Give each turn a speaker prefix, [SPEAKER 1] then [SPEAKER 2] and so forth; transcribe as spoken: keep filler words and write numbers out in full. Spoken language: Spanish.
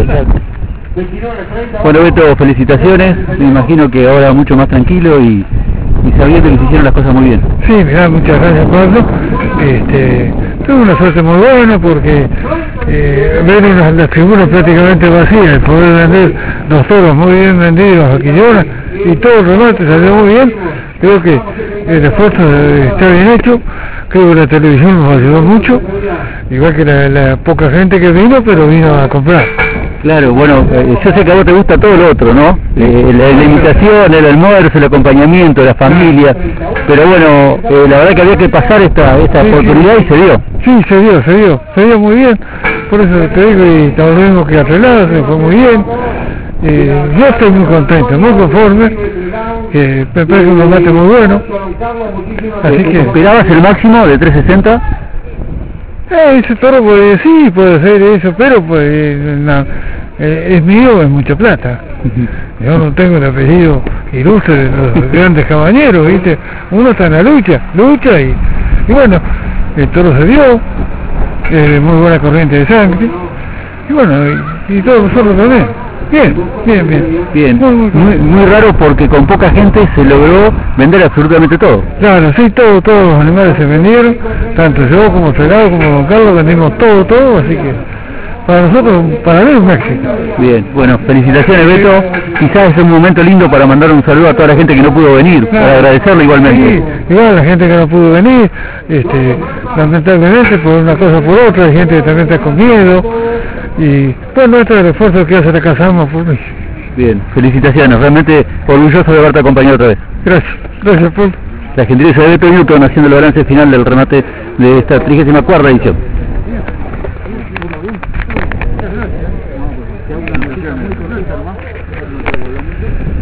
[SPEAKER 1] exacto. Bueno, Beto, felicitaciones, me imagino que ahora mucho más tranquilo y, y sabiendo que se hicieron las cosas muy bien.
[SPEAKER 2] Sí, mirá, muchas gracias, Pablo. Este, tuve una suerte muy buena porque eh, ver unas, las figuras prácticamente vacías, poder vender los toros muy bien vendidos a Quillona y todo el remate salió muy bien. Creo que el esfuerzo está bien hecho, creo que la televisión nos ayudó mucho, igual que la, la poca gente que vino, pero vino a comprar.
[SPEAKER 1] Claro, bueno, eh, yo sé que a vos te gusta todo lo otro, ¿no? Eh, la, la invitación, el almuerzo, el acompañamiento, la familia, pero bueno, eh, la verdad que había que pasar esta esta sí, oportunidad sí. Y se dio.
[SPEAKER 2] Sí, se dio, se dio, se dio muy bien, por eso te digo, y tal vez que arreglado, se fue muy bien. Eh, yo estoy muy contento, muy conforme, que me parece un remate muy bueno.
[SPEAKER 1] Así que ¿esperabas el máximo de trescientos sesenta?
[SPEAKER 2] Eh, ese toro puede, sí, puede ser eso, pero pues no, eh, es mío, es mucha plata. Yo no tengo el apellido ilustre de los grandes caballeros, ¿viste? Uno está en la lucha, lucha y, y bueno, el toro se dio, eh, muy buena corriente de sangre, y bueno, y, y todos nosotros también. Bien, bien, bien.
[SPEAKER 1] Bien, muy, muy, muy, muy raro porque con poca gente se logró vender absolutamente todo.
[SPEAKER 2] Claro, sí, todo, todos los animales se vendieron, tanto yo como Celado como Don Carlos vendimos todo, todo, así que para nosotros, para mí es un éxito.
[SPEAKER 1] Bien, bueno, felicitaciones Beto, quizás es un momento lindo para mandar un saludo a toda la gente que no pudo venir, claro, para agradecerlo igualmente.
[SPEAKER 2] Sí, igual a la gente que no pudo venir, este, lamentablemente por una cosa o por otra, hay gente que también está con miedo, y bueno, este es el esfuerzo que hace la Casa Ama por mí.
[SPEAKER 1] Bien, felicitaciones, realmente orgulloso de haberte acompañado otra vez.
[SPEAKER 2] Gracias, gracias Paul.
[SPEAKER 1] La gentileza de Beto Newton haciendo el balance final del remate de esta trigésima cuarta edición.